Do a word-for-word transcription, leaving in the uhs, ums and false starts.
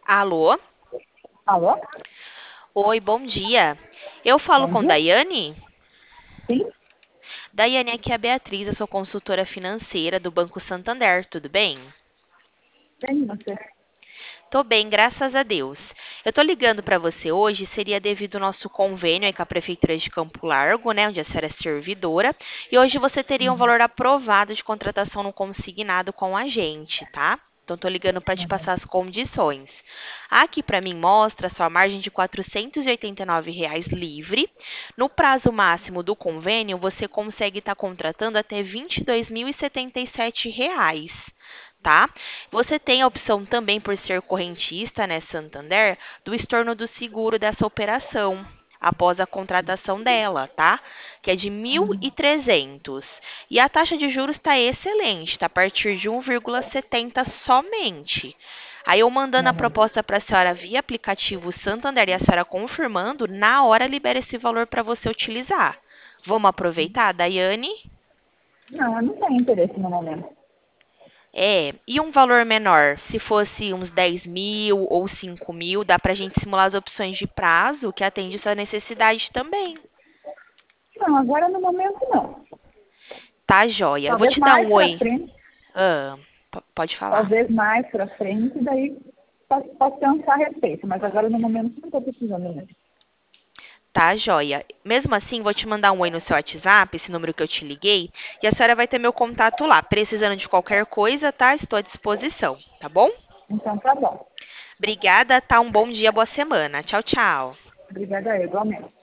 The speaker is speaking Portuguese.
Alô? Alô? Oi, bom dia. Eu falo Bom com dia. Daiane? Sim, Daiane, aqui é a Beatriz, eu sou consultora financeira do Banco Santander, tudo bem? tem você. Tô bem, graças a Deus. Eu tô ligando para você hoje, seria devido ao nosso convênio aí com a Prefeitura de Campo Largo, né, onde a senhora é servidora, e hoje você teria um Uhum. valor aprovado de contratação no consignado com a gente, tá? Então, tô ligando para te Uhum. passar as condições. Aqui para mim mostra a sua margem de quatrocentos e oitenta e nove reais livre. No prazo máximo do convênio, você consegue estar contratando até vinte e dois mil e setenta e sete reais, tá? Você tem a opção também, por ser correntista, né, Santander, do estorno do seguro dessa operação, após a contratação dela, tá? Que é de mil e Uhum. trezentos. E a taxa de juros está excelente, está a partir de um vírgula setenta somente. Aí eu mandando a Uhum. proposta para a senhora via aplicativo Santander e a senhora confirmando, na hora libera esse valor para você utilizar. Vamos aproveitar, Daiane? Não, eu não tenho interesse no momento. É, e um valor menor, se fosse uns dez mil ou cinco mil, dá para a gente simular as opções de prazo que atende sua necessidade também. Não, agora no momento não. Tá, joia. Eu vou Talvez te dar mais um para oi. frente, Ah, po- pode falar. talvez mais para frente, daí posso, posso pensar a respeito, mas agora no momento não estou precisando mesmo. Tá, joia. Mesmo assim, vou te mandar um oi no seu WhatsApp, esse número que eu te liguei, e a senhora vai ter meu contato lá. Precisando de qualquer coisa, tá? Estou à disposição, tá bom? Então tá bom. Obrigada, tá? Um bom dia, boa semana. Tchau, tchau. Obrigada, igualmente.